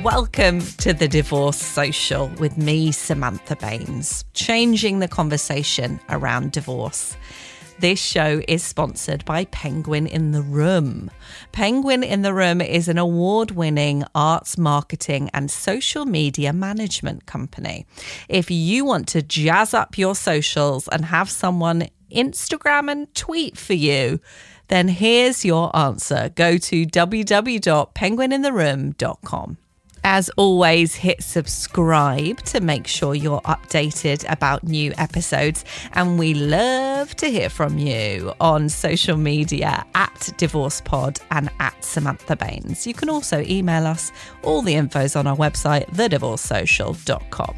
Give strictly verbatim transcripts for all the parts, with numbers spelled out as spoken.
Welcome to the Divorce Social with me, Samantha Baines, changing the conversation around divorce. This show is sponsored by Penguin in the Room. Penguin in the Room is an award-winning arts marketing and social media management company. If you want to jazz up your socials and have someone Instagram and tweet for you, then here's your answer. Go to w w w dot penguin in the room dot com. As always, hit subscribe to make sure you're updated about new episodes. And we love to hear from you on social media at DivorcePod and at Samantha Baines. You can also email us. All the info's on our website, the divorce social dot com.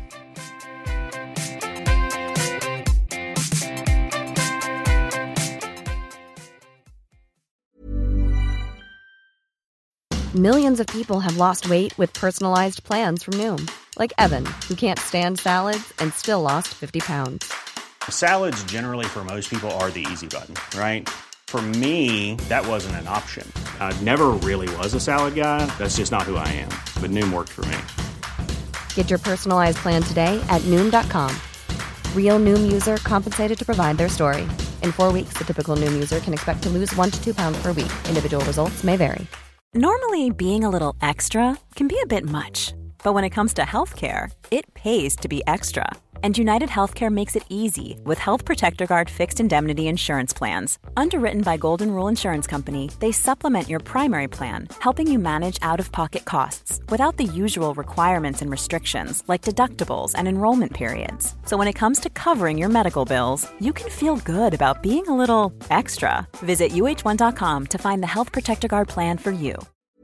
Millions of people have lost weight with personalized plans from Noom. Like Evan, who can't stand salads and still lost fifty pounds. Salads generally for most people are the easy button, right? For me, that wasn't an option. I never really was a salad guy. That's just not who I am. But Noom worked for me. Get your personalized plan today at Noom dot com. Real Noom user compensated to provide their story. In four weeks, the typical Noom user can expect to lose one to two pounds per week. Individual results may vary. Normally, being a little extra can be a bit much, but when it comes to healthcare, it pays to be extra. And United Healthcare makes it easy with Health Protector Guard fixed indemnity insurance plans. Underwritten by Golden Rule Insurance Company, they supplement your primary plan, helping you manage out-of-pocket costs without the usual requirements and restrictions like deductibles and enrollment periods. So when it comes to covering your medical bills, you can feel good about being a little extra. Visit U H one dot com to find the Health Protector Guard plan for you.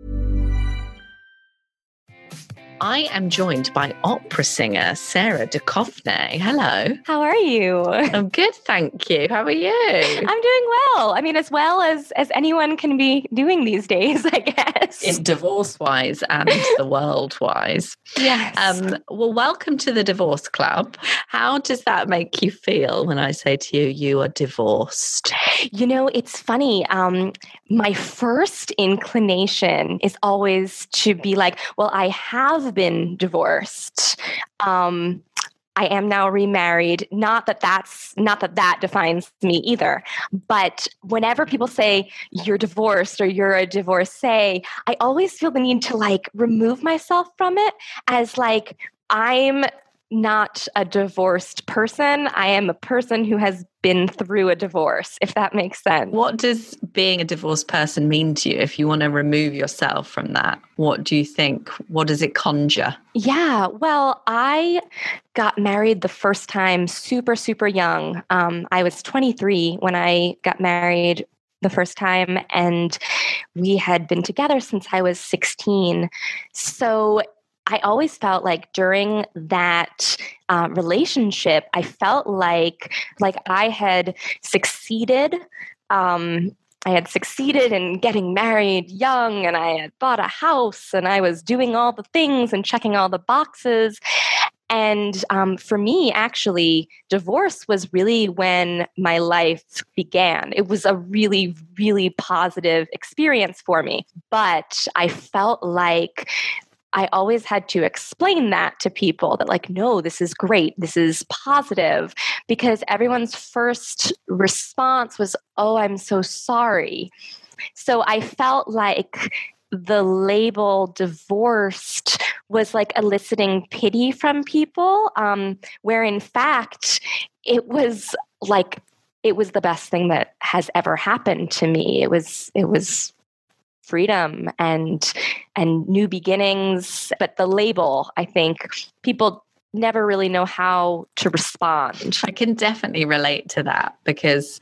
I am joined by opera singer Sarah Duchovny. Hello. How are you? I'm good, thank you. How are you? I'm doing well. I mean, as well as as anyone can be doing these days, I guess. In divorce-wise and the world-wise. Yes. Um, well, welcome to the Divorce Club. How does that make you feel when I say to you, you are divorced? You know, it's funny. Um, my first inclination is always to be like, well, I have been divorced. Um, I am now remarried. Not that that's not that that defines me either. But whenever people say you're divorced or you're a divorcee, I always feel the need to like remove myself from it as like I'm not a divorced person. I am a person who has been through a divorce, if that makes sense. What does being a divorced person mean to you? If you want to remove yourself from that, what do you think? What does it conjure? Yeah, well, I got married the first time super, super young. Um, I was twenty-three when I got married the first time, and we had been together since I was sixteen. So I always felt like during that uh, relationship, I felt like like I had succeeded. Um, I had succeeded in getting married young, and I had bought a house, and I was doing all the things and checking all the boxes. And um, for me, actually, divorce was really when my life began. It was a really, really positive experience for me. But I felt like I always had to explain that to people that like, no, this is great. This is positive, because everyone's first response was, oh, I'm so sorry. So I felt like the label divorced was like eliciting pity from people, um, where in fact it was like, it was the best thing that has ever happened to me. It was, it was freedom and and new beginnings. But the label, I think people never really know how to respond. I can definitely relate to that, because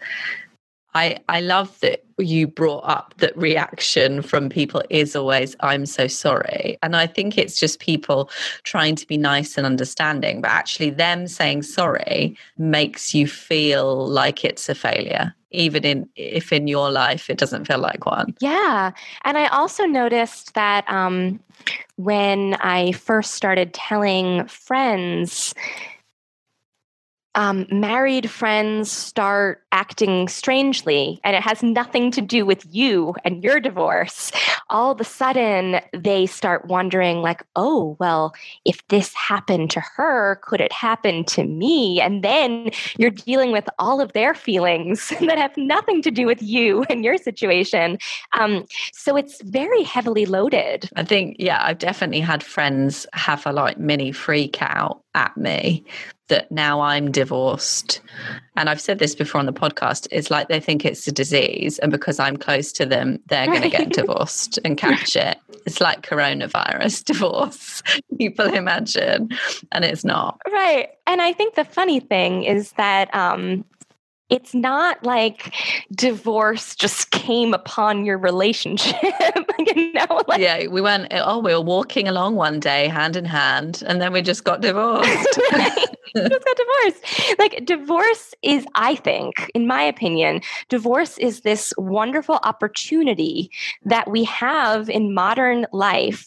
I I love that you brought up that reaction from people is always, I'm so sorry. And I think it's just people trying to be nice and understanding, but actually them saying sorry makes you feel like it's a failure, even in if in your life it doesn't feel like one. Yeah. And I also noticed that um, when I first started telling friends, um, married friends start acting strangely, and it has nothing to do with you and your divorce, all of a sudden they start wondering like, oh, well, if this happened to her, could it happen to me? And then you're dealing with all of their feelings that have nothing to do with you and your situation. Um, so it's very heavily loaded. I think, yeah, I've definitely had friends have a like mini freak out at me that now I'm divorced. And I've said this before on the podcast, it's like they think it's a disease. And because I'm close to them, they're right. going to get divorced and catch it. It's like coronavirus divorce, people imagine. And it's not. Right. And I think the funny thing is that um, it's not like divorce just came upon your relationship. you know, like, yeah, we went, oh, we were walking along one day hand in hand, and then we just got divorced. Right. Just got divorced. Like divorce is, I think, in my opinion, divorce is this wonderful opportunity that we have in modern life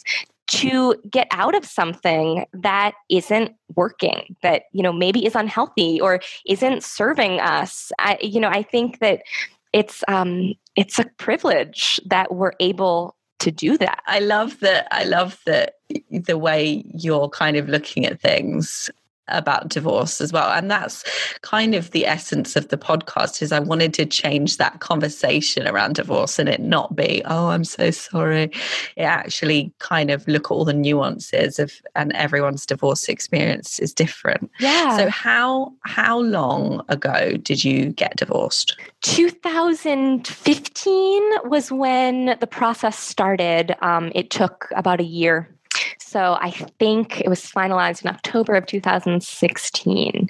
to get out of something that isn't working, that, you know, maybe is unhealthy or isn't serving us. I, you know, I think that it's um, it's a privilege that we're able to do that. I love that. I love that the way you're kind of looking at things about divorce as well. And that's kind of the essence of the podcast, is I wanted to change that conversation around divorce and it not be, oh, I'm so sorry. It actually kind of look at all the nuances of, and everyone's divorce experience is different. Yeah. So how how long ago did you get divorced? two thousand fifteen was when the process started. Um, it took about a year. So I think it was finalized in October of two thousand sixteen.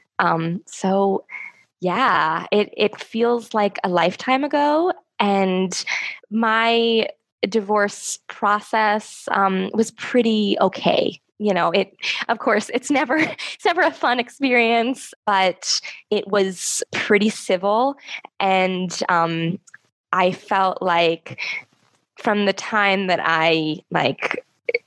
Um, so yeah, it, it feels like a lifetime ago. And my divorce process um, was pretty okay. You know, it, of course, it's never, it's never a fun experience, but it was pretty civil. And um, I felt like from the time that I like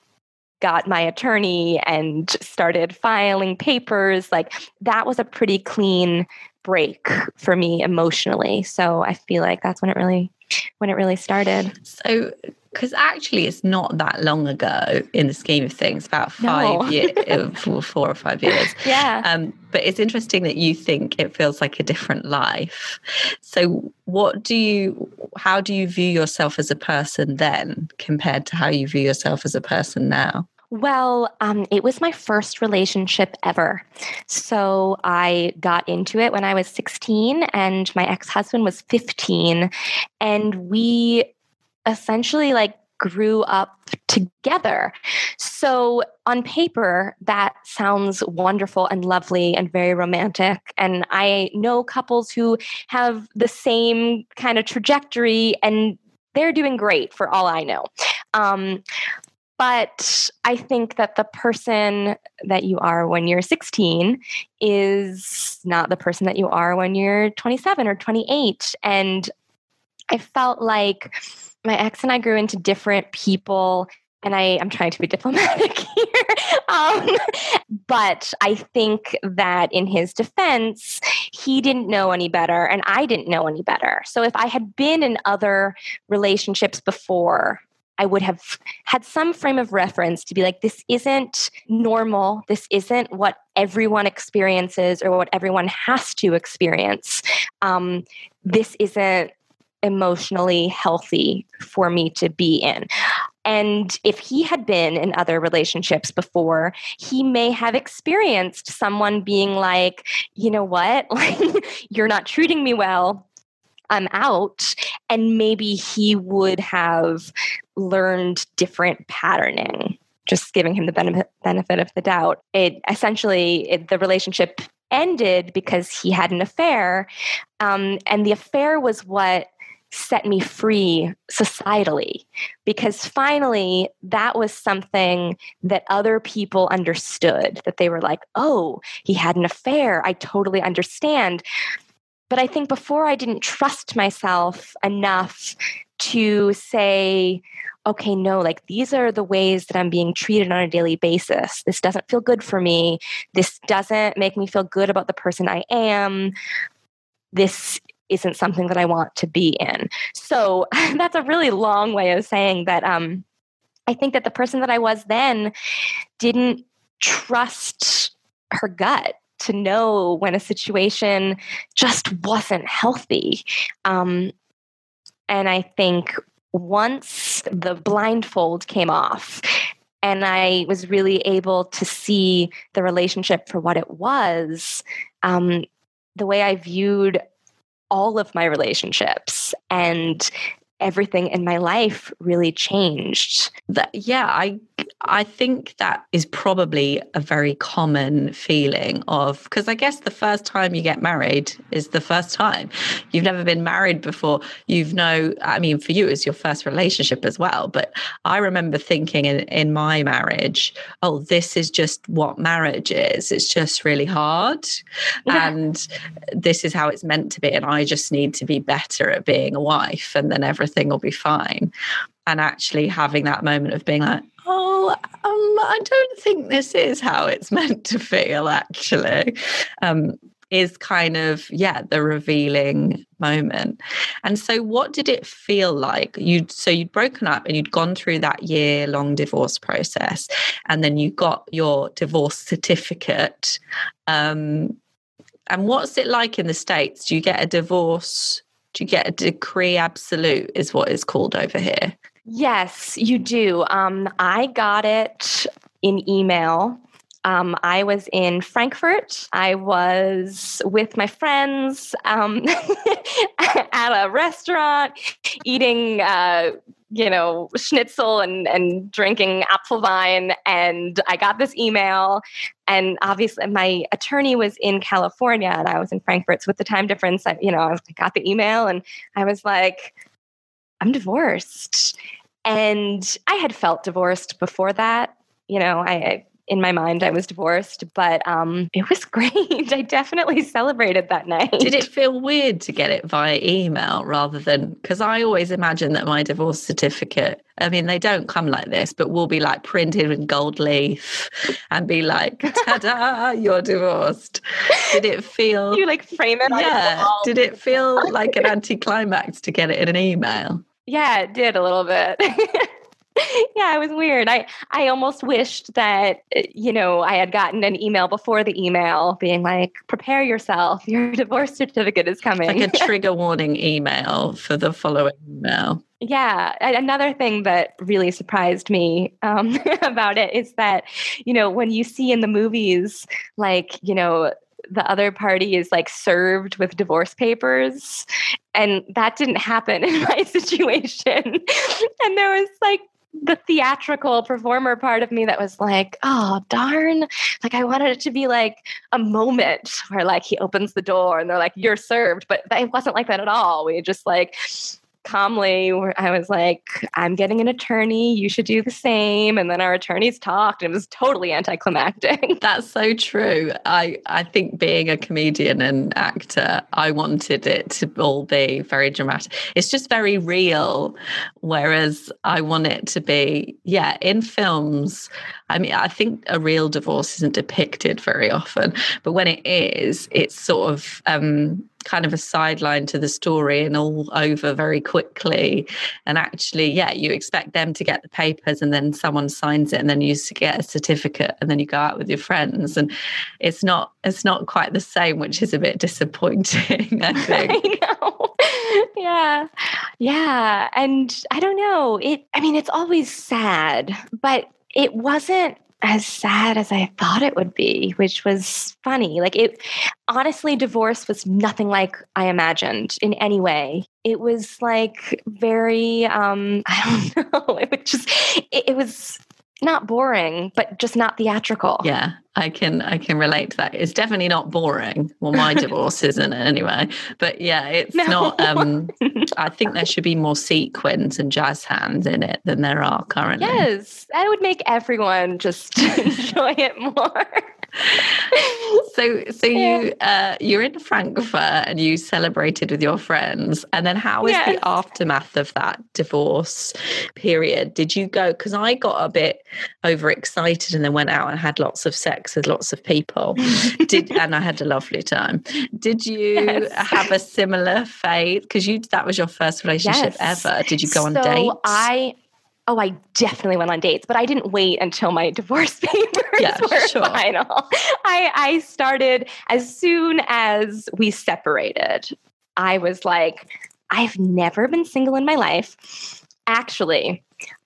got my attorney and started filing papers, like that was a pretty clean break for me emotionally. So I feel like that's when it really, when it really started. So, because actually it's not that long ago in the scheme of things, about five no. years, four or five years. Yeah. Um, but it's interesting that you think it feels like a different life. So what do you, how do you view yourself as a person then compared to how you view yourself as a person now? Well, um, it was my first relationship ever. So I got into it when I was sixteen and my ex-husband was fifteen. And we essentially like grew up together. So on paper, that sounds wonderful and lovely and very romantic. And I know couples who have the same kind of trajectory and they're doing great for all I know. Um, But I think that the person that you are when you're sixteen is not the person that you are when you're twenty-seven or twenty-eight. And I felt like my ex and I grew into different people. And I, I'm trying to be diplomatic here. Um, but I think that in his defense, he didn't know any better and I didn't know any better. So if I had been in other relationships before, I would have had some frame of reference to be like, this isn't normal. This isn't what everyone experiences or what everyone has to experience. Um, this isn't emotionally healthy for me to be in. And if he had been in other relationships before, he may have experienced someone being like, you know what, like, you're not treating me well. I'm out. And maybe he would have learned different patterning, just giving him the benefit, benefit of the doubt. It essentially, it, the relationship ended because he had an affair. Um, and the affair was what set me free societally, because finally that was something that other people understood, that they were like, oh, he had an affair. I totally understand. But I think before I didn't trust myself enough to say, okay, no, like these are the ways that I'm being treated on a daily basis. This doesn't feel good for me. This doesn't make me feel good about the person I am. This isn't something that I want to be in. So that's a really long way of saying that um, I think that the person that I was then didn't trust her gut to know when a situation just wasn't healthy. Um, and I think once the blindfold came off and I was really able to see the relationship for what it was, um, the way I viewed all of my relationships and everything in my life really changed. That, yeah, I I think that is probably a very common feeling of, because I guess the first time you get married is the first time. You've never been married before. You've no, I mean, for you, it's your first relationship as well. But I remember thinking in, in my marriage, oh, this is just what marriage is. It's just really hard. Yeah. And this is how it's meant to be. And I just need to be better at being a wife, and then everything will be fine. And actually having that moment of being like, oh, um, I don't think this is how it's meant to feel, actually, um, is kind of, yeah, the revealing moment. And so what did it feel like? You'd, so you'd broken up and you'd gone through that year-long divorce process, and then you got your divorce certificate. Um, and what's it like in the States? Do you get a divorce? Do you get a decree absolute is what it's called over here? Yes, you do. Um, I got it in email. Um, I was in Frankfurt. I was with my friends um, at a restaurant eating, uh, you know, schnitzel and, and drinking Apfelwein. And I got this email. And obviously my attorney was in California and I was in Frankfurt. So with the time difference, I, you know, I got the email and I was like, I'm divorced. And I had felt divorced before that. You know, I, I in my mind, I was divorced, but um, it was great. I definitely celebrated that night. Did it feel weird to get it via email rather than, because I always imagine that my divorce certificate, I mean, they don't come like this, but will be like printed in gold leaf and be like, ta-da, you're divorced. Did it feel... You like frame it on Yeah. the wall. Did it feel like an anticlimax to get it in an email? Yeah, it did a little bit. Yeah, it was weird. I, I almost wished that, you know, I had gotten an email before the email being like, prepare yourself. Your divorce certificate is coming. Like a trigger warning email for the following email. Yeah. Another thing that really surprised me um, about it is that, you know, when you see in the movies, like, you know, the other party is like served with divorce papers, and that didn't happen in my situation. And there was like the theatrical performer part of me that was like, oh, darn. Like I wanted it to be like a moment where like he opens the door and they're like, you're served. But it wasn't like that at all. We just like calmly, I was like, I'm getting an attorney. You should do the same. And then our attorneys talked, and it was totally anticlimactic. That's so true. I, I think being a comedian and actor, I wanted it to all be very dramatic. It's just very real. Whereas I want it to be, yeah, in films. I mean, I think a real divorce isn't depicted very often, but when it is, it's sort of um, kind of a sideline to the story and all over very quickly. And actually, yeah, you expect them to get the papers and then someone signs it and then you get a certificate and then you go out with your friends. And it's not, it's not quite the same, which is a bit disappointing, I think. I know. Yeah. Yeah. And I don't know. It, I mean, it's always sad, but it wasn't as sad as I thought it would be, which was funny. Like it, honestly, divorce was nothing like I imagined in any way. It was like very, um, I don't know. It was just, it, it was not boring, but just not theatrical. Yeah, I can I can relate to that. It's definitely not boring. Well, my divorce isn't anyway. But yeah, it's no. not. Um, I think there should be more sequins and jazz hands in it than there are currently. Yes, that would make everyone just enjoy it more. So, so you uh, you're in Frankfurt and you celebrated with your friends, and then how was Yes. the aftermath of that divorce period? Did you go? Because I got a bit overexcited and then went out and had lots of sex with lots of people. Did and I had a lovely time. Did you Yes. have a similar phase? Because you that was your first relationship Yes. ever. Did you go on so dates? I Oh, I definitely went on dates, but I didn't wait until my divorce papers Yeah, were sure. final. I, I started as soon as we separated. I was like, I've never been single in my life. Actually,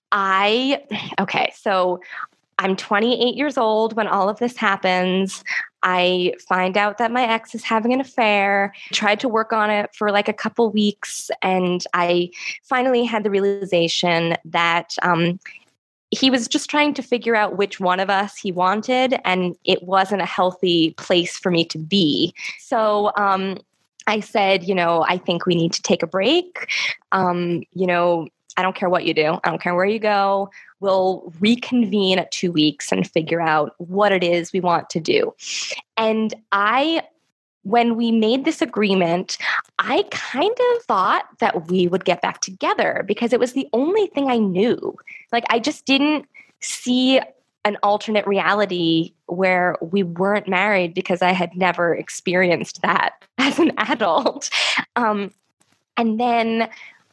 I, okay, so I'm twenty-eight years old when all of this happens. I find out that my ex is having an affair, tried to work on it for like a couple weeks, and I finally had the realization that um, he was just trying to figure out which one of us he wanted, and it wasn't a healthy place for me to be. So um, I said, you know, I think we need to take a break. Um, you know, I don't care what you do. I don't care where you go. We'll reconvene at two weeks and figure out what it is we want to do. And I, when we made this agreement, I kind of thought that we would get back together because it was the only thing I knew. Like, I just didn't see an alternate reality where we weren't married because I had never experienced that as an adult. Um, and then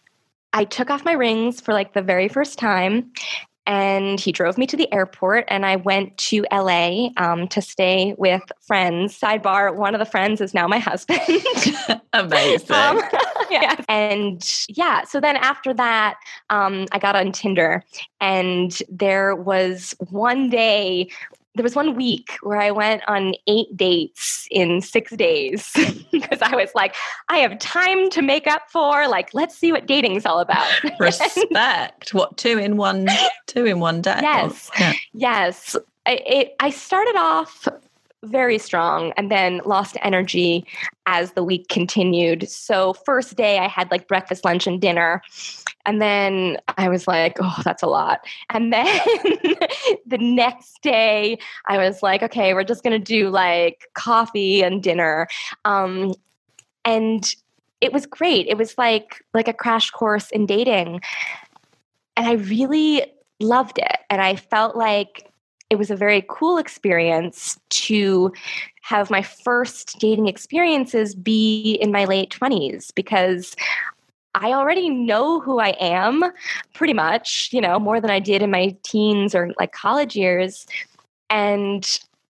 I took off my rings for like the very first time, and he drove me to the airport, and I went to L A um, to stay with friends. Sidebar, one of the friends is now my husband. Amazing. um, yeah. And yeah, so then after that, um, I got on Tinder, and there was one day There was one week where I went on eight dates in six days because I was like, I have time to make up for, like, let's see what dating's all about. Respect. What, two in one, two in one day? Yes. Yeah. Yes. I, it, I started off very strong and then lost energy as the week continued. So first day I had like breakfast, lunch, and dinner. And then I was like, oh, that's a lot. And then the next day I was like, okay, we're just going to do like coffee and dinner. Um, and it was great. It was like, like a crash course in dating. And I really loved it. And I felt like it was a very cool experience to have my first dating experiences be in my late twenties because I already know who I am pretty much, you know, more than I did in my teens or like college years. And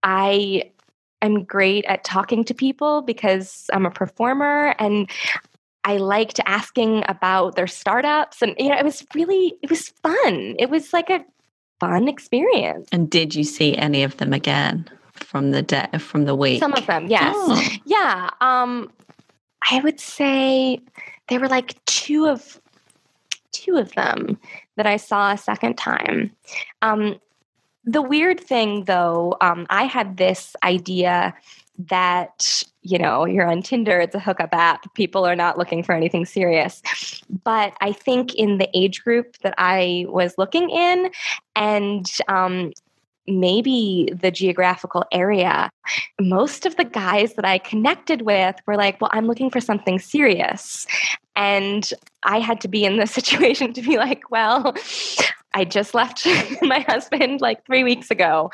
I am great at talking to people because I'm a performer and I liked asking about their startups. And, you know, it was really, it was fun. It was like a fun experience. And did you see any of them again from the day, from the week? Some of them, yes. Oh. Yeah. Um, I would say there were like two of two of them that I saw a second time. Um, the weird thing, though, um, I had this idea that, you know, you're on Tinder, it's a hookup app. People are not looking for anything serious. But I think in the age group that I was looking in and um, maybe the geographical area, most of the guys that I connected with were like, well, I'm looking for something serious. And I had to be in this situation to be like, well, I just left my husband like three weeks ago.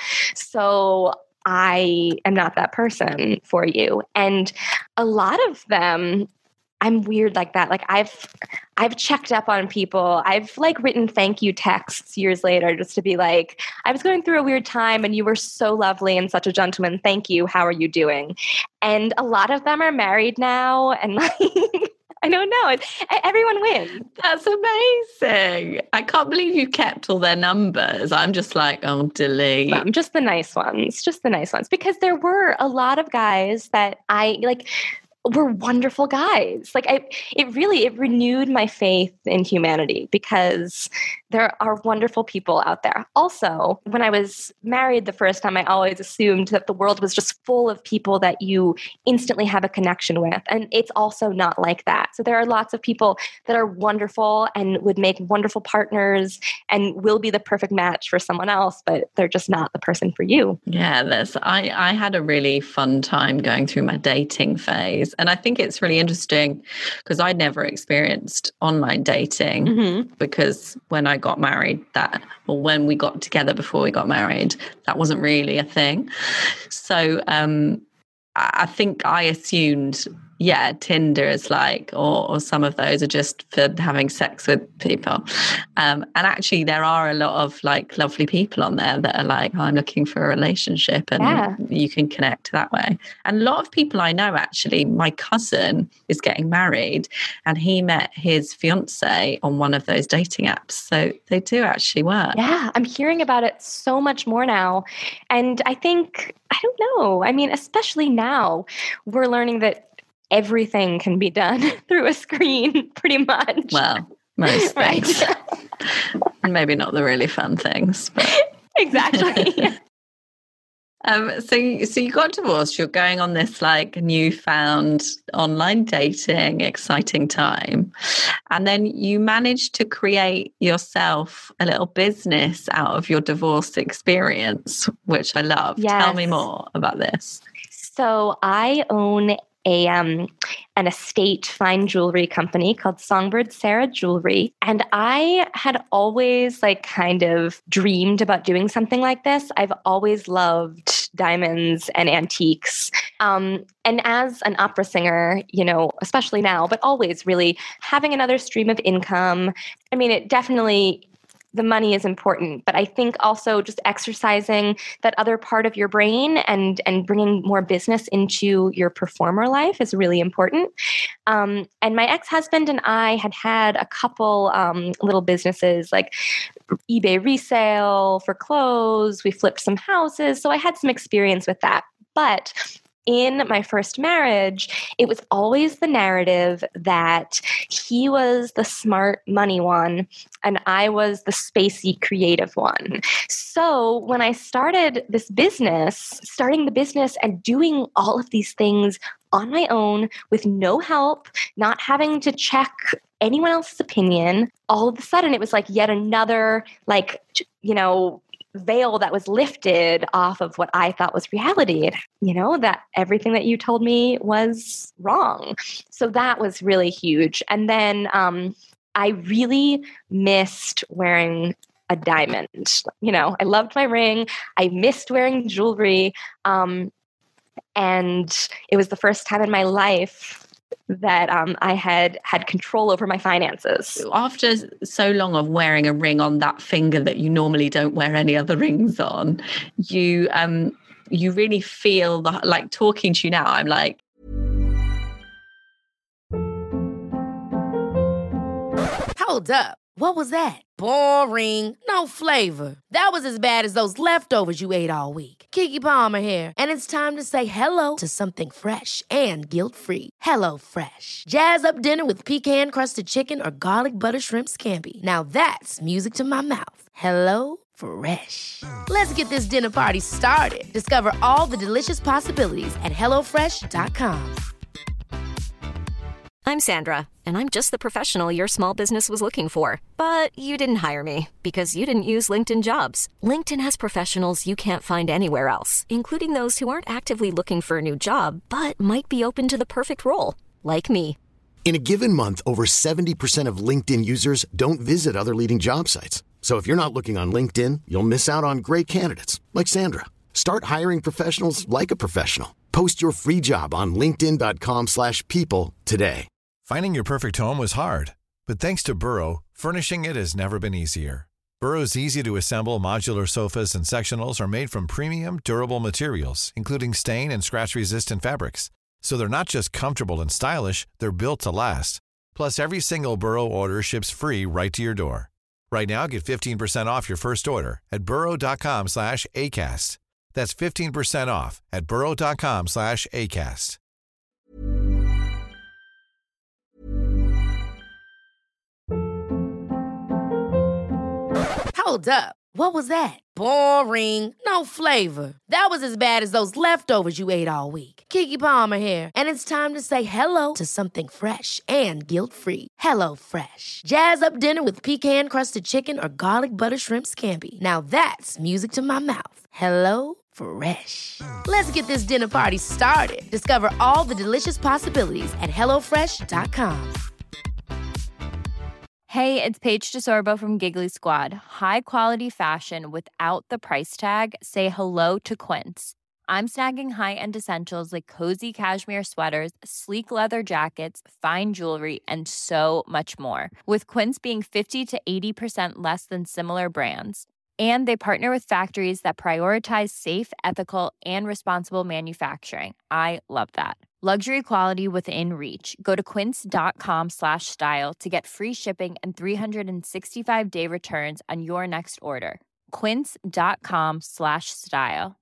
So I am not that person for you. And a lot of them, I'm weird like that. Like I've, I've checked up on people. I've like written thank you texts years later just to be like, I was going through a weird time and you were so lovely and such a gentleman. Thank you. How are you doing? And a lot of them are married now. And like, I don't know. It, everyone wins. That's amazing. I can't believe you kept all their numbers. I'm just like, oh, delete. Um, just the nice ones, just the nice ones. Because there were a lot of guys that I like, were wonderful guys. Like I, it really, it renewed my faith in humanity because there are wonderful people out there. Also, when I was married the first time, I always assumed that the world was just full of people that you instantly have a connection with. And it's also not like that. So there are lots of people that are wonderful and would make wonderful partners and will be the perfect match for someone else, but they're just not the person for you. Yeah, there's, I, I had a really fun time going through my dating phase. And I think it's really interesting because I'd never experienced online dating mm-hmm. because when I got married, that, or when we got together before we got married, that wasn't really a thing. So um, I think I assumed, yeah, Tinder is like, or, or some of those are just for having sex with people. Um, and actually there are a lot of like lovely people on there that are like, oh, I'm looking for a relationship, and yeah. you can connect that way. And a lot of people I know, actually, my cousin is getting married and he met his fiance on one of those dating apps. So they do actually work. Yeah, I'm hearing about it so much more now. And I think, I don't know, I mean, especially now we're learning that everything can be done through a screen, pretty much. Well, most things. Right. Maybe not the really fun things, but exactly. um, so, you, so you got divorced. You're going on this like newfound online dating, exciting time, and then you managed to create yourself a little business out of your divorce experience, which I love. Yes. Tell me more about this. So I own a um, an estate fine jewelry company called Songbird Sarah Jewelry. And I had always like kind of dreamed about doing something like this. I've always loved diamonds and antiques. Um, and as an opera singer, you know, especially now, but always really having another stream of income. I mean, it definitely... the money is important, but I think also just exercising that other part of your brain and and bringing more business into your performer life is really important. Um, and my ex-husband and I had had a couple um, little businesses like eBay resale for clothes. We flipped some houses. So I had some experience with that. But in my first marriage, it was always the narrative that he was the smart money one and I was the spacey creative one. So when I started this business, starting the business and doing all of these things on my own with no help, not having to check anyone else's opinion, all of a sudden it was like yet another, like, you know, veil that was lifted off of what I thought was reality. You know, that everything that you told me was wrong. So that was really huge. And then um, I really missed wearing a diamond. You know, I loved my ring. I missed wearing jewelry. Um, and it was the first time in my life that um, I had had control over my finances. After so long of wearing a ring on that finger that you normally don't wear any other rings on, you um, you really feel the, like talking to you now, I'm like... Hold up. What was that? Boring. No flavor. That was as bad as those leftovers you ate all week. Keke Palmer here. And it's time to say hello to something fresh and guilt-free. Hello Fresh. Jazz up dinner with pecan-crusted chicken or garlic butter shrimp scampi. Now that's music to my mouth. Hello Fresh. Let's get this dinner party started. Discover all the delicious possibilities at hello fresh dot com. I'm Sandra, and I'm just the professional your small business was looking for. But you didn't hire me because you didn't use LinkedIn Jobs. LinkedIn has professionals you can't find anywhere else, including those who aren't actively looking for a new job, but might be open to the perfect role, like me. In a given month, over seventy percent of LinkedIn users don't visit other leading job sites. So if you're not looking on LinkedIn, you'll miss out on great candidates, like Sandra. Start hiring professionals like a professional. Post your free job on linkedin dot com slash people today. Finding your perfect home was hard, but thanks to Burrow, furnishing it has never been easier. Burrow's easy-to-assemble modular sofas and sectionals are made from premium, durable materials, including stain and scratch-resistant fabrics. So they're not just comfortable and stylish, they're built to last. Plus, every single Burrow order ships free right to your door. Right now, get fifteen percent off your first order at burrow dot com slash ACAST. That's fifteen percent off at burrow dot com slash ACAST. Hold up. What was that? Boring. No flavor. That was as bad as those leftovers you ate all week. Keke Palmer here, and it's time to say hello to something fresh and guilt-free. Hello Fresh. Jazz up dinner with pecan-crusted chicken or garlic butter shrimp scampi. Now that's music to my mouth. Hello Fresh. Let's get this dinner party started. Discover all the delicious possibilities at hello fresh dot com. Hey, it's Paige DeSorbo from Giggly Squad. High quality fashion without the price tag. Say hello to Quince. I'm snagging high-end essentials like cozy cashmere sweaters, sleek leather jackets, fine jewelry, and so much more. With Quince being fifty to eighty percent less than similar brands. And they partner with factories that prioritize safe, ethical, and responsible manufacturing. I love that. Luxury quality within reach. Go to quince.com slash style to get free shipping and three sixty-five day returns on your next order. Quince.com slash style.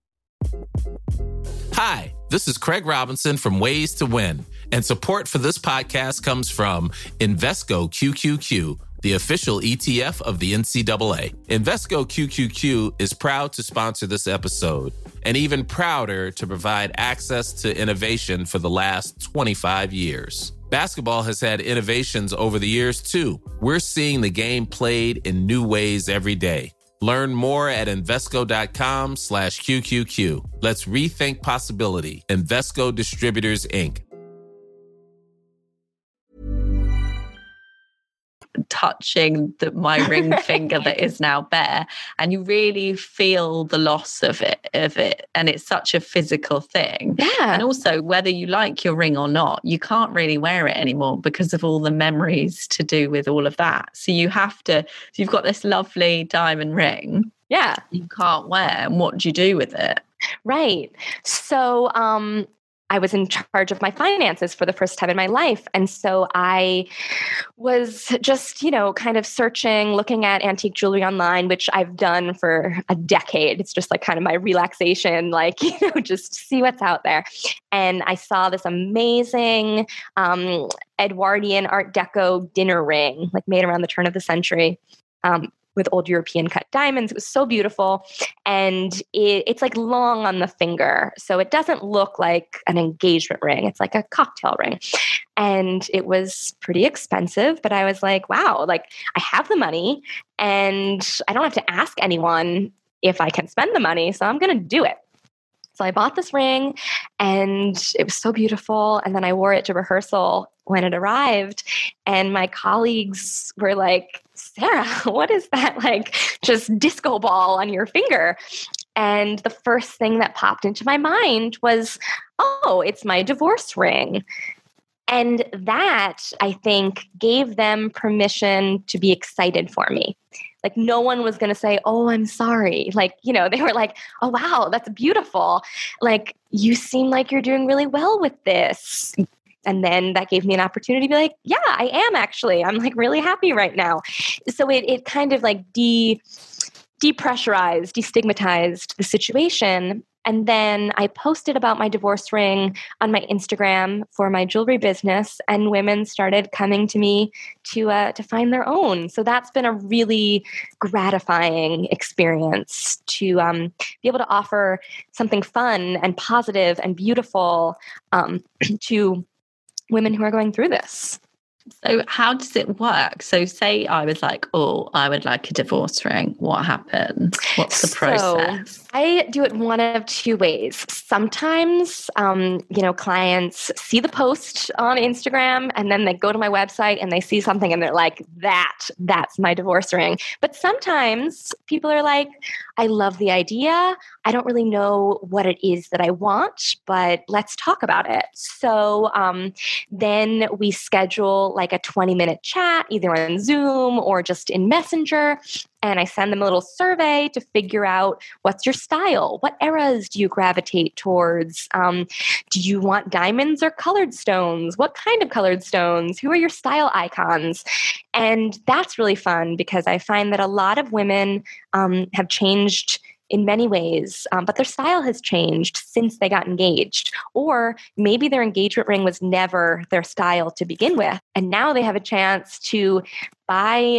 Hi, this is Craig Robinson from Ways to Win, and support for this podcast comes from Invesco Q Q Q, the official E T F of the N C double A. Invesco Q Q Q is proud to sponsor this episode, and even prouder to provide access to innovation for the last twenty-five years. Basketball has had innovations over the years, too. We're seeing the game played in new ways every day. Learn more at Invesco.com slash QQQ. Let's rethink possibility. Invesco Distributors, Incorporated. Touching the, my ring finger that is now bare, and you really feel the loss of it of it and it's such a physical thing. Yeah. And also, whether you like your ring or not, you can't really wear it anymore because of all the memories to do with all of that. So you have to, you've got this lovely diamond ring, yeah, you can't wear, and what do you do with it? Right. So um I was in charge of my finances for the first time in my life. And so I was just, you know, kind of searching, looking at antique jewelry online, which I've done for a decade. It's just like kind of my relaxation, like, you know, just see what's out there. And I saw this amazing um, Edwardian Art Deco dinner ring, like made around the turn of the century. Um, with old European cut diamonds. It was so beautiful. And it, it's like long on the finger. So it doesn't look like an engagement ring. It's like a cocktail ring. And it was pretty expensive, but I was like, wow, like I have the money and I don't have to ask anyone if I can spend the money. So I'm going to do it. So I bought this ring and it was so beautiful. And then I wore it to rehearsal when it arrived. And my colleagues were like, Sarah, what is that like just disco ball on your finger? And the first thing that popped into my mind was, oh, it's my divorce ring. And that, I think, gave them permission to be excited for me. Like no one was going to say, oh, I'm sorry. Like, you know, they were like, oh, wow, that's beautiful. Like, you seem like you're doing really well with this. And then that gave me an opportunity to be like, yeah, I am actually. I'm like really happy right now. So it it kind of like de depressurized, destigmatized the situation. And then I posted about my divorce ring on my Instagram for my jewelry business, and women started coming to me to uh, to find their own. So that's been a really gratifying experience to um, be able to offer something fun and positive and beautiful um, to women who are going through this. So how does it work? So say I was like, oh, I would like a divorce ring. What happens? What's the process? So I do it one of two ways. Sometimes, um, you know, clients see the post on Instagram and then they go to my website and they see something and they're like, that, that's my divorce ring. But sometimes people are like, I love the idea. I don't really know what it is that I want, but let's talk about it. So um, then we schedule like a twenty minute chat, either on Zoom or just in Messenger. And I send them a little survey to figure out what's your style? What eras do you gravitate towards? Um, do you want diamonds or colored stones? What kind of colored stones? Who are your style icons? And that's really fun because I find that a lot of women um, have changed in many ways, um, but their style has changed since they got engaged. Or maybe their engagement ring was never their style to begin with. And now they have a chance to buy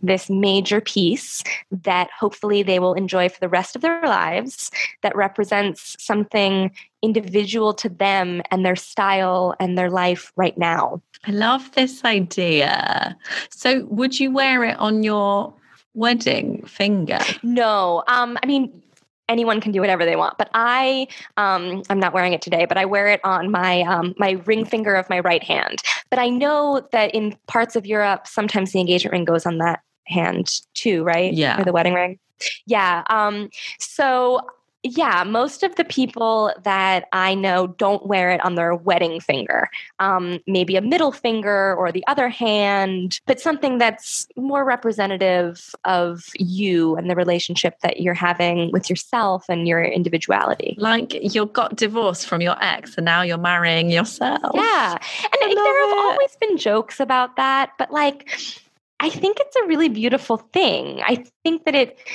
this major piece that hopefully they will enjoy for the rest of their lives, that represents something individual to them and their style and their life right now. I love this idea. So would you wear it on your wedding finger? No. Um, I mean, anyone can do whatever they want, but I, um, I'm not wearing it today, but I wear it on my, um, my ring finger of my right hand. But I know that in parts of Europe, sometimes the engagement ring goes on that hand too, right? Yeah. Or the wedding ring. Yeah. Um, so yeah, most of the people that I know don't wear it on their wedding finger. Um, maybe a middle finger or the other hand, but something that's more representative of you and the relationship that you're having with yourself and your individuality. Like you got divorced from your ex and now you're marrying yourself. Yeah. And there have it. always been jokes about that, but like, I think it's a really beautiful thing. I think that it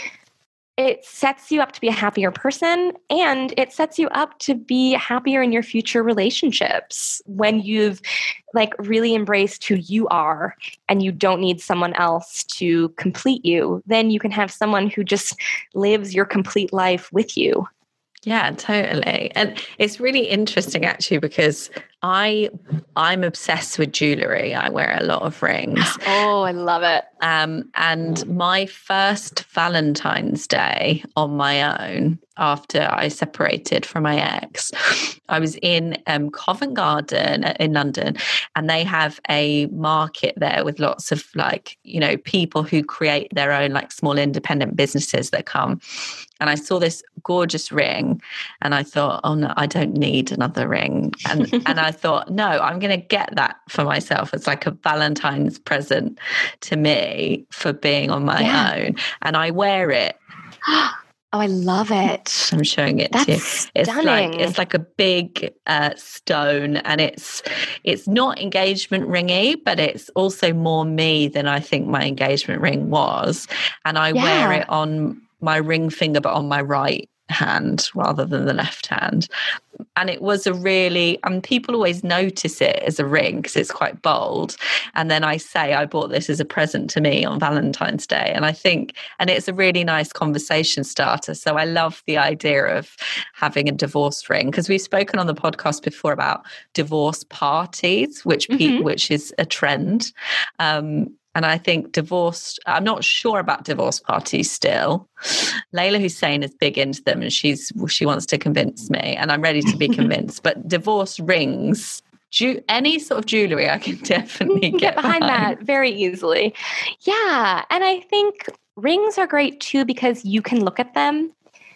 It sets you up to be a happier person, and it sets you up to be happier in your future relationships when you've like really embraced who you are and you don't need someone else to complete you. Then you can have someone who just lives your complete life with you. Yeah, totally. And it's really interesting actually because I I'm obsessed with jewelry. I wear a lot of rings. Oh, I love it. Um, and my first Valentine's Day on my own after I separated from my ex, I was in um, Covent Garden in London, and they have a market there with lots of like, you know, people who create their own like small independent businesses that come. And I saw this gorgeous ring and I thought, oh no, I don't need another ring. And and I thought, no, I'm going to get that for myself. It's like a Valentine's present to me for being on my yeah. own. And I wear it. Oh, I love it. I'm showing it That's to you. It's stunning. like it's like a big uh, stone, and it's it's not engagement ringy, but it's also more me than I think my engagement ring was. And I yeah. wear it on my ring finger, but on my right hand rather than the left hand. And it was a really, and people always notice it as a ring because it's quite bold. And then I say, I bought this as a present to me on Valentine's Day. And I think, and it's a really nice conversation starter. So I love the idea of having a divorce ring, because we've spoken on the podcast before about divorce parties, which mm-hmm. pe- which is a trend. Um, And I think divorce, I'm not sure about divorce parties still. Layla Hussein is big into them and she's she wants to convince me, and I'm ready to be convinced. But divorce rings, ju- any sort of jewelry, I can definitely get, get behind, behind that very easily. Yeah. And I think rings are great too because you can look at them.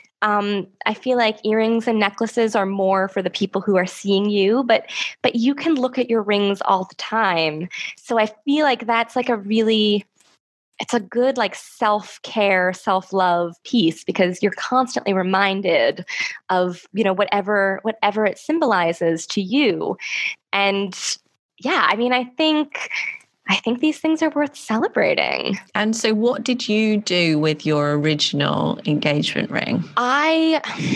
Um, I feel like earrings and necklaces are more for the people who are seeing you, but but you can look at your rings all the time. So I feel like that's like a really, it's a good like self-care, self-love piece because you're constantly reminded of, you know, whatever whatever it symbolizes to you. And yeah, I mean, I think I think these things are worth celebrating. And so what did you do with your original engagement ring? I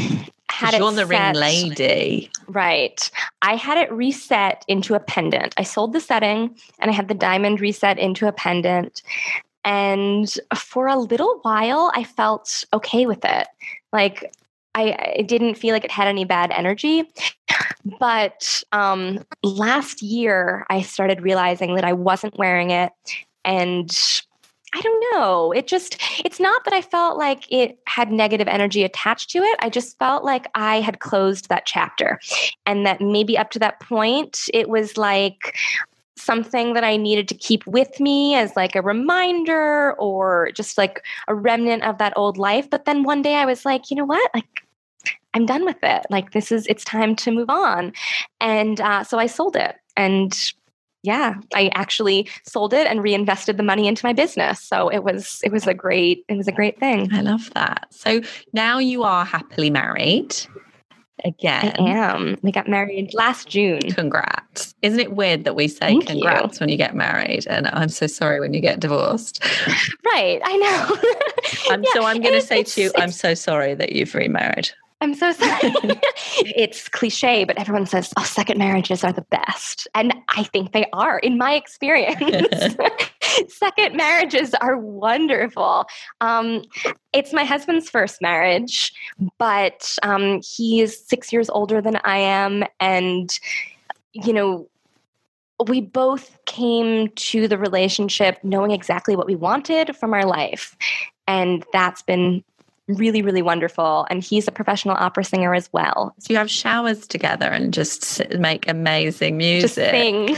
had it You're the set, ring lady. Right. I had it reset into a pendant. I sold the setting and I had the diamond reset into a pendant. And for a little while, I felt okay with it. Like, I, I didn't feel like it had any bad energy. But um, last year, I started realizing that I wasn't wearing it. And I don't know. It just, it's not that I felt like it had negative energy attached to it. I just felt like I had closed that chapter. And that maybe up to that point, it was like something that I needed to keep with me as like a reminder or just like a remnant of that old life. But then one day I was like, you know what? Like, I'm done with it. Like this is, it's time to move on. And uh, so I sold it. And yeah, I actually sold it and reinvested the money into my business. So it was, it was a great, it was a great thing. I love that. So now you are happily married again. I am. We got married last June. Congrats. Isn't it weird that we say Thank congrats you. when you get married? And I'm so sorry when you get divorced. Right. I know. I'm, yeah, so I'm going to say it's, to you, it's, I'm so sorry that you've remarried. I'm so sorry. It's cliche, but everyone says, oh, second marriages are the best. And I think they are, in my experience. Second marriages are wonderful. Um, it's my husband's first marriage, but um, he is six years older than I am. And, you know, we both came to the relationship knowing exactly what we wanted from our life. And that's been really, really wonderful. And he's a professional opera singer as well. So you have showers together and just make amazing music. Just sing.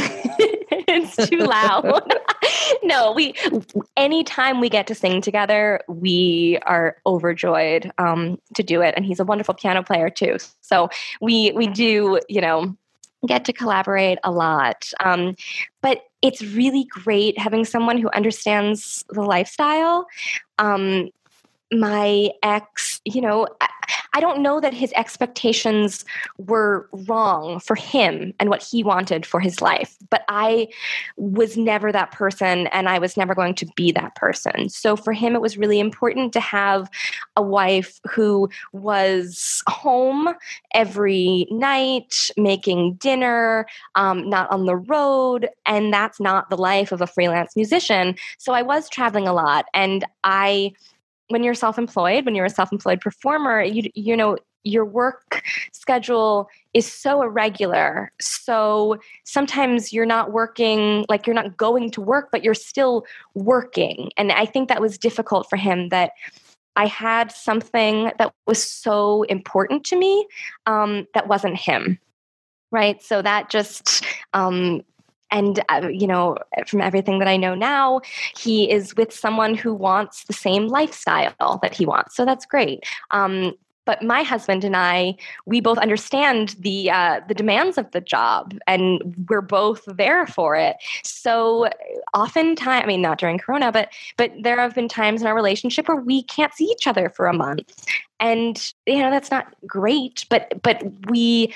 It's too loud. No, we, anytime we get to sing together, we are overjoyed um, to do it. And he's a wonderful piano player too. So we, we do, you know, get to collaborate a lot. Um, but it's really great having someone who understands the lifestyle. Um, my ex, you know, I, I don't know that his expectations were wrong for him and what he wanted for his life, but I was never that person and I was never going to be that person. So for him, it was really important to have a wife who was home every night, making dinner, um, not on the road. And that's not the life of a freelance musician. So I was traveling a lot, and I when you're self-employed, when you're a self-employed performer, you you know, your work schedule is so irregular. So sometimes you're not working, like you're not going to work, but you're still working. And I think that was difficult for him, that I had something that was so important to me um, that wasn't him, right? So that just... Um, And, uh, you know, from everything that I know now, he is with someone who wants the same lifestyle that he wants. So that's great. Um, but my husband and I, we both understand the uh, the demands of the job, and we're both there for it. So oftentimes, I mean, not during Corona, but but there have been times in our relationship where we can't see each other for a month. And, you know, that's not great, but but we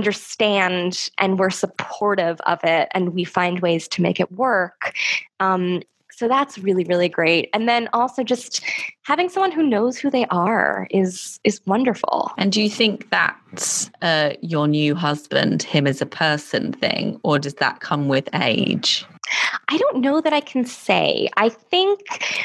understand and we're supportive of it, and we find ways to make it work. Um, so that's really, really great. And then also just having someone who knows who they are is is wonderful. And do you think that's uh, your new husband, him as a person thing, or does that come with age? I don't know that I can say. I think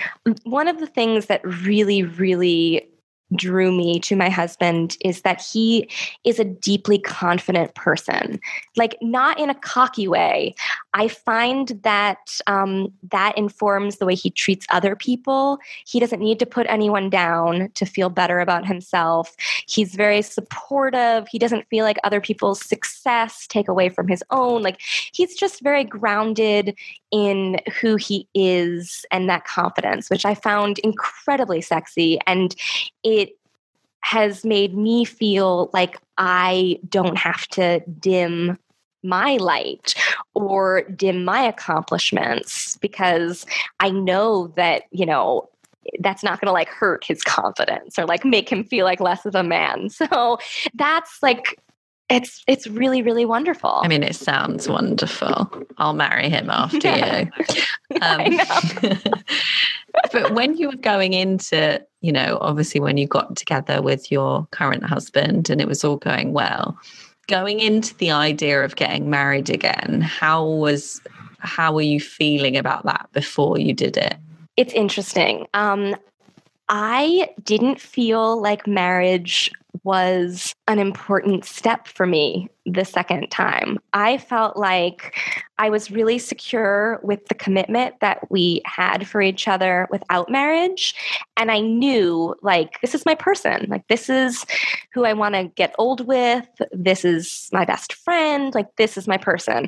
one of the things that really, really drew me to my husband is that he is a deeply confident person, like not in a cocky way. I find that um, that informs the way he treats other people. He doesn't need to put anyone down to feel better about himself. He's very supportive. He doesn't feel like other people's success take away from his own. Like, he's just very grounded in who he is and that confidence, which I found incredibly sexy. And it has made me feel like I don't have to dim my light or dim my accomplishments, because I know that, you know, that's not going to like hurt his confidence or like make him feel like less of a man. So that's like, it's it's really, really wonderful. I mean, it sounds wonderful. I'll marry him after you. Um, I know. But when you were going into, you know, obviously when you got together with your current husband and it was all going well, going into the idea of getting married again, how was, how were you feeling about that before you did it? It's interesting. Um, I didn't feel like marriage was an important step for me the second time. I felt like I was really secure with the commitment that we had for each other without marriage. And I knew, like, this is my person. Like, this is who I want to get old with. This is my best friend. Like, this is my person.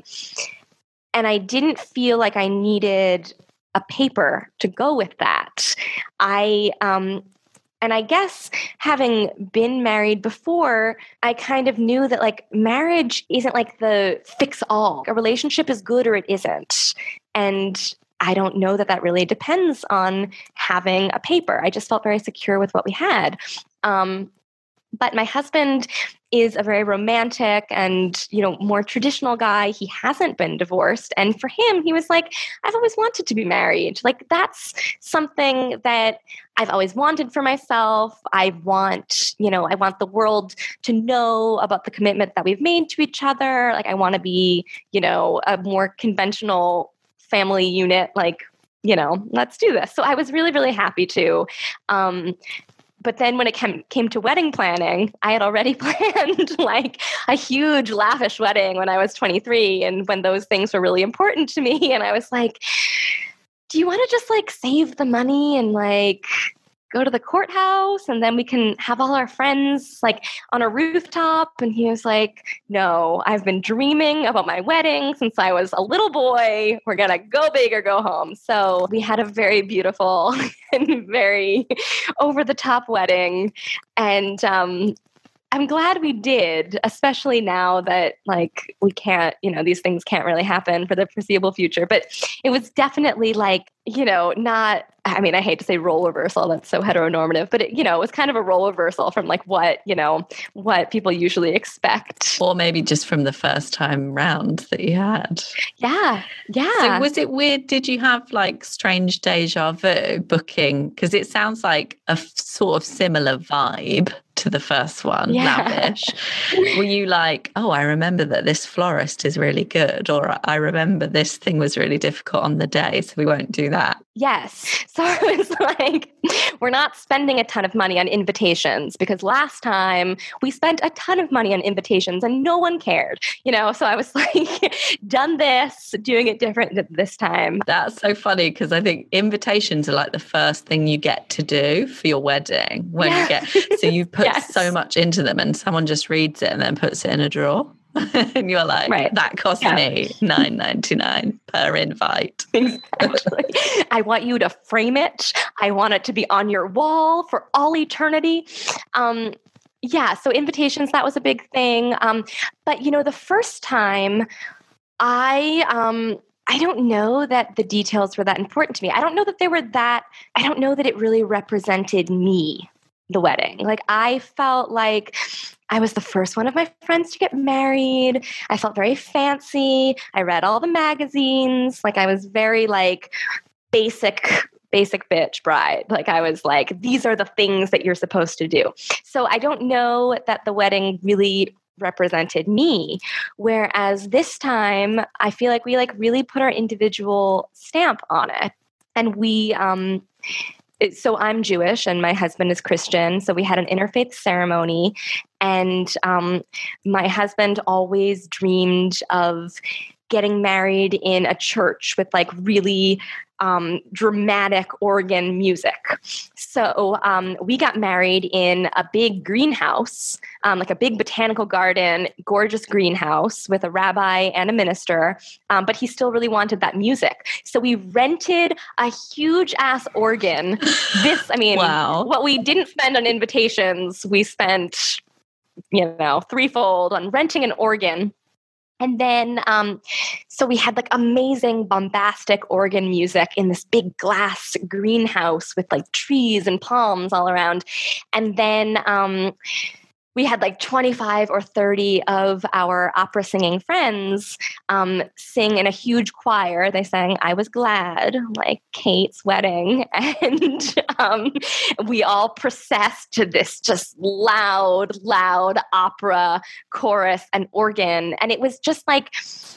And I didn't feel like I needed a paper to go with that. I, um, and I guess having been married before, I kind of knew that like marriage isn't like the fix all. A relationship is good or it isn't. And I don't know that that really depends on having a paper. I just felt very secure with what we had. Um, But my husband is a very romantic and, you know, more traditional guy. He hasn't been divorced. And for him, he was like, I've always wanted to be married. Like, that's something that I've always wanted for myself. I want, you know, I want the world to know about the commitment that we've made to each other. Like, I want to be, you know, a more conventional family unit. Like, you know, let's do this. So I was really, really happy to. Um, But then when it came, came to wedding planning, I had already planned like a huge lavish wedding when I was twenty-three and when those things were really important to me. And I was like, do you want to just like save the money and like go to the courthouse and then we can have all our friends like on a rooftop? And he was like, no, I've been dreaming about my wedding since I was a little boy. We're going to go big or go home. So we had a very beautiful and very over the top wedding. And, um, I'm glad we did, especially now that like we can't, you know, these things can't really happen for the foreseeable future. But it was definitely like, you know, not, I mean, I hate to say role reversal, that's so heteronormative, but it, you know, it was kind of a role reversal from like what, you know, what people usually expect. Or maybe just from the first time round that you had. Yeah. Yeah. So was it weird? Did you have like strange deja vu booking? Because it sounds like a f- sort of similar vibe to the first one, yeah. lavish. Were you like, oh, I remember that this florist is really good, or I remember this thing was really difficult on the day, so we won't do that? Yes. So it was like, we're not spending a ton of money on invitations because last time we spent a ton of money on invitations and no one cared, you know? So I was like, done this, doing it different this time. That's so funny because I think invitations are like the first thing you get to do for your wedding when yeah. you get, so you put yes. so much into them and someone just reads it and then puts it in a drawer. And you're like, right. that cost yeah. me nine ninety-nine per invite. Exactly. I want you to frame it. I want it to be on your wall for all eternity. Um, yeah, so invitations, that was a big thing. Um, but, you know, the first time I... Um, I don't know that the details were that important to me. I don't know that they were that, I don't know that it really represented me, the wedding. Like, I felt like I was the first one of my friends to get married. I felt very fancy. I read all the magazines. Like, I was very like basic, basic bitch bride. Like, I was like, these are the things that you're supposed to do. So I don't know that the wedding really represented me. Whereas this time, I feel like we like really put our individual stamp on it. And we, um, so I'm Jewish and my husband is Christian. So we had an interfaith ceremony, and um, my husband always dreamed of getting married in a church with like really um, dramatic organ music. So um, we got married in a big greenhouse, um, like a big botanical garden, gorgeous greenhouse with a rabbi and a minister. Um, but he still really wanted that music. So we rented a huge ass organ. This, I mean, wow. what we didn't spend on invitations, we spent, you know, threefold on renting an organ. And then, um, so we had like amazing bombastic organ music in this big glass greenhouse with like trees and palms all around. And then um, we had like twenty-five or thirty of our opera singing friends um, sing in a huge choir. They sang I Was Glad, like Kate's wedding. And um, we all processed to this just loud, loud opera chorus and organ. And it was just like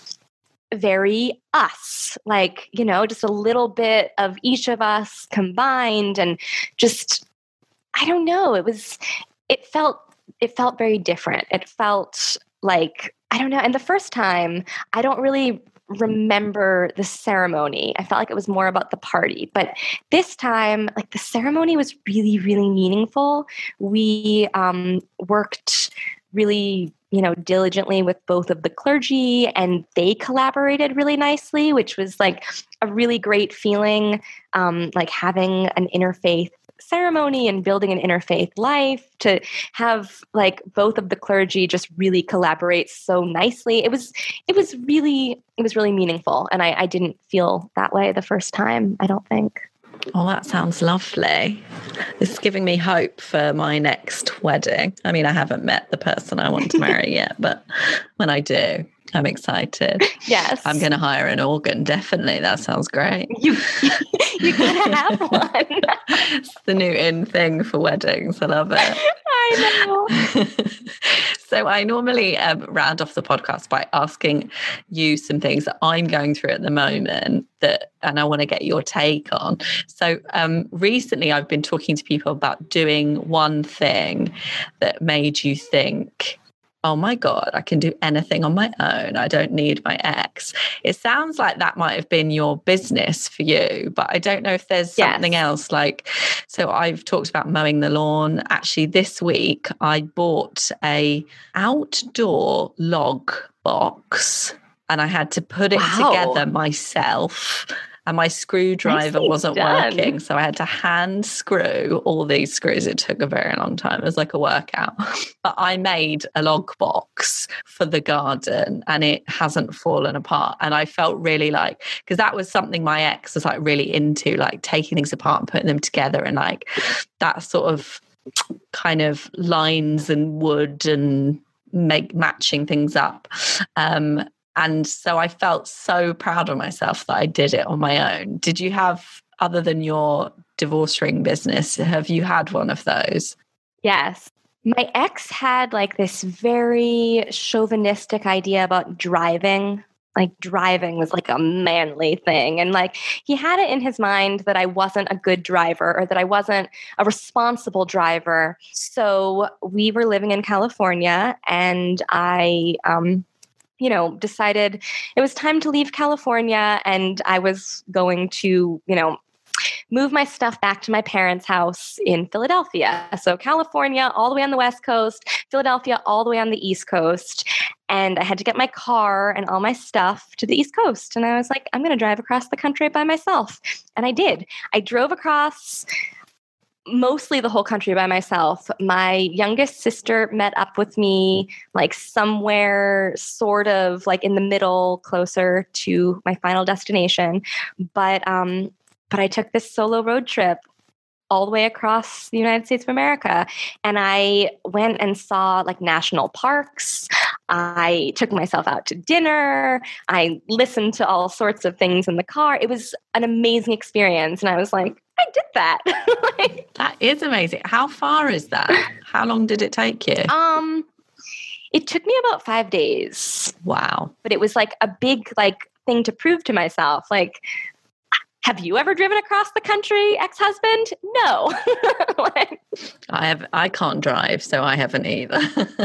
very us, like, you know, just a little bit of each of us combined. And just, I don't know, it was, it felt, it felt very different. It felt like, I don't know. And the first time, I don't really remember the ceremony. I felt like it was more about the party. But this time, like the ceremony was really, really meaningful. We um, worked really, you know, diligently with both of the clergy, and they collaborated really nicely, which was like a really great feeling, um, like having an interfaith ceremony and building an interfaith life, to have like both of the clergy just really collaborate so nicely. It was, it was really, it was really meaningful. And I, I didn't feel that way the first time, I don't think. Oh, that sounds lovely. This is giving me hope for my next wedding. I mean, I haven't met the person I want to marry yet, but when I do, I'm excited. Yes. I'm going to hire an organ. Definitely. That sounds great. You, you gotta have one. It's the new in thing for weddings. I love it. I know. So I normally um, round off the podcast by asking you some things that I'm going through at the moment that, and I want to get your take on. So um, recently I've been talking to people about doing one thing that made you think, oh my God, I can do anything on my own. I don't need my ex. It sounds like that might have been your business for you, but I don't know if there's Yes. something else. Like, so I've talked about mowing the lawn. Actually, this week I bought a outdoor log box and I had to put it Wow. together myself. And my screwdriver Nicely wasn't done. working. So I had to hand screw all these screws. It took a very long time. It was like a workout. But I made a log box for the garden and it hasn't fallen apart. And I felt really like, because that was something my ex was like really into, like taking things apart and putting them together, and like that sort of kind of lines and wood and make matching things up. Um, And so I felt so proud of myself that I did it on my own. Did you have, other than your divorce ring business, have you had one of those? Yes. My ex had like this very chauvinistic idea about driving. Like driving was like a manly thing. And like he had it in his mind that I wasn't a good driver or that I wasn't a responsible driver. So we were living in California and I, um, you know, decided it was time to leave California and I was going to, you know, move my stuff back to my parents' house in Philadelphia. So California, all the way on the West Coast, Philadelphia, all the way on the East Coast. And I had to get my car and all my stuff to the East Coast. And I was like, I'm going to drive across the country by myself. And I did. I drove across mostly the whole country by myself. My youngest sister met up with me like somewhere sort of like in the middle, closer to my final destination. But um, but I took this solo road trip all the way across the United States of America. And I went and saw like national parks. I took myself out to dinner. I listened to all sorts of things in the car. It was an amazing experience. And I was like, I did that. Like, That is amazing. How far is that? How long did it take you? um, it took me about five days, Wow. but it was like a big like thing to prove to myself. Like, have you ever driven across the country, ex-husband? No. Like, I have. I can't drive, so I haven't either.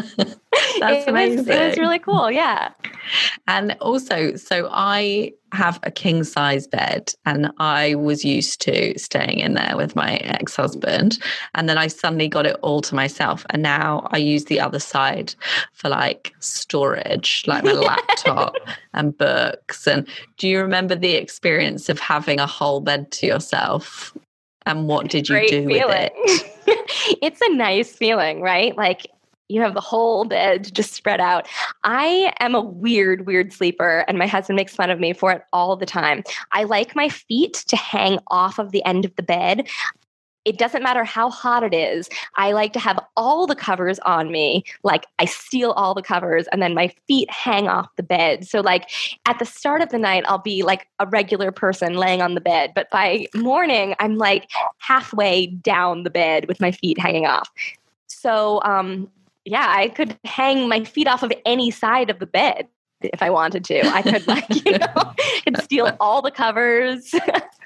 That's it amazing. Was, it was really cool. Yeah. And also, so I have a king size bed and I was used to staying in there with my ex-husband. And then I suddenly got it all to myself. And now I use the other side for like storage, like my laptop and books. And do you remember the experience of having a whole bed to yourself? And what did you Great do feeling. with it? It's a nice feeling, right? Like you have the whole bed just spread out. I am a weird, weird sleeper, and my husband makes fun of me for it all the time. I like my feet to hang off of the end of the bed. It doesn't matter how hot it is. I like to have all the covers on me. Like I steal all the covers and then my feet hang off the bed. So like at the start of the night, I'll be like a regular person laying on the bed. But by morning, I'm like halfway down the bed with my feet hanging off. So um, yeah, I could hang my feet off of any side of the bed if I wanted to. I could like, you know, could steal all the covers.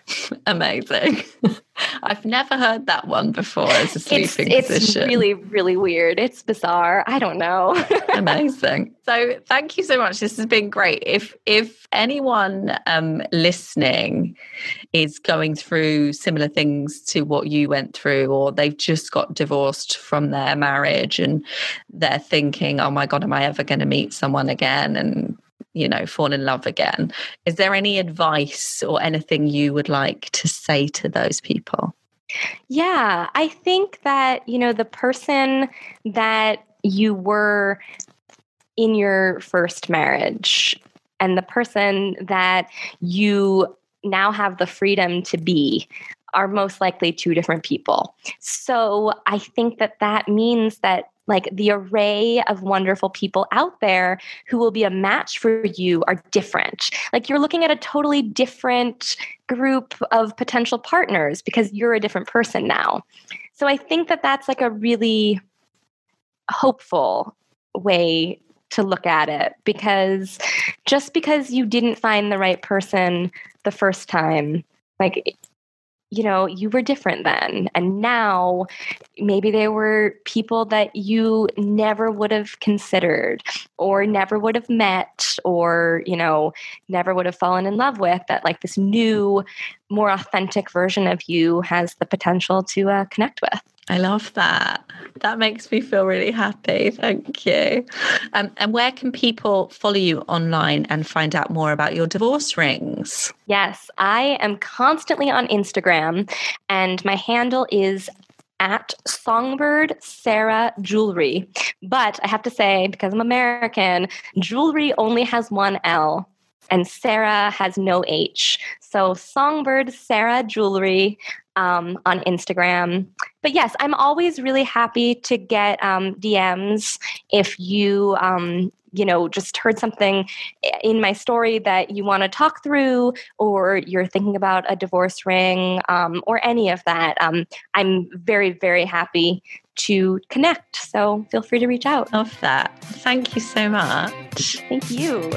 Amazing. I've never heard that one before as a sleeping it's, position. It's really, really weird. It's bizarre. I don't know. Amazing. So thank you so much. This has been great. If if anyone um, listening is going through similar things to what you went through, or they've just got divorced from their marriage and they're thinking, oh my God, am I ever going to meet someone again? And you know, fall in love again. Is there any advice or anything you would like to say to those people? Yeah, I think that, you know, the person that you were in your first marriage and the person that you now have the freedom to be, are most likely two different people. So I think that that means that like the array of wonderful people out there who will be a match for you are different. Like you're looking at a totally different group of potential partners because you're a different person now. So I think that that's like a really hopeful way to look at it, because just because you didn't find the right person the first time, like, you know, you were different then. And now maybe they were people that you never would have considered or never would have met or, you know, never would have fallen in love with, that like this new, more authentic version of you has the potential to uh, connect with. I love that. That makes me feel really happy. Thank you. Um, and where can people follow you online and find out more about your divorce rings? Yes, I am constantly on Instagram, and my handle is at Songbird Sarah Jewelry. But I have to say, because I'm American, jewelry only has one L. And Sarah has no H. So Songbird Sarah Jewelry um, on Instagram. But yes, I'm always really happy to get um, D Ms if you, um, you know, just heard something in my story that you want to talk through, or you're thinking about a divorce ring, um, or any of that. Um, I'm very, very happy to connect. So feel free to reach out. Love that. Thank you so much. Thank you.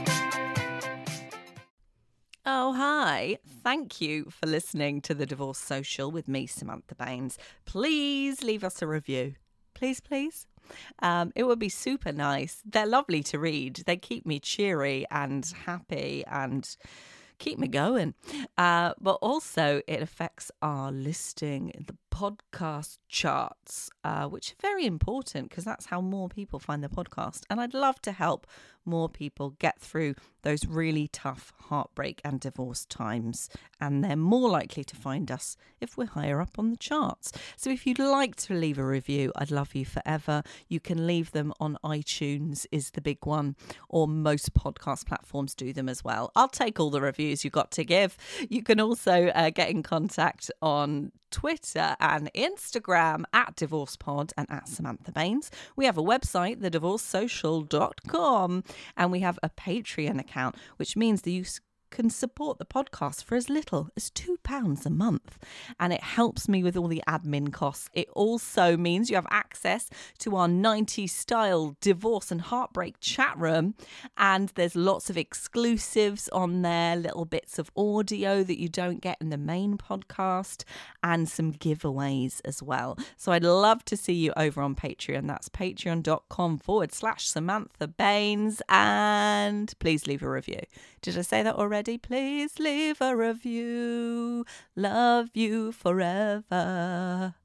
Oh, hi. Thank you for listening to The Divorce Social with me, Samantha Baines. Please leave us a review. Please, please. Um, it would be super nice. They're lovely to read. They keep me cheery and happy and keep me going. Uh, but also it affects our listing in the podcast charts, uh, which are very important because that's how more people find the podcast. And I'd love to help more people get through those really tough heartbreak and divorce times, and they're more likely to find us if we're higher up on the charts. So if you'd like to leave a review, I'd love you forever. You can leave them on iTunes is the big one, or most podcast platforms do them as well. I'll take all the reviews you've got to give. You can also uh, get in contact on Twitter and Instagram at DivorcePod and at Samantha Baines. We have a website, the divorce social dot com, and we have a Patreon account, which means that you can support the podcast for as little as two pounds a month. And it helps me with all the admin costs. It also means you have access to our nineties style divorce and heartbreak chat room. And there's lots of exclusives on there, little bits of audio that you don't get in the main podcast, and some giveaways as well. So I'd love to see you over on Patreon. That's patreon.com forward slash Samantha Baines. And please leave a review. Did I say that already? Please leave a review. Love you forever.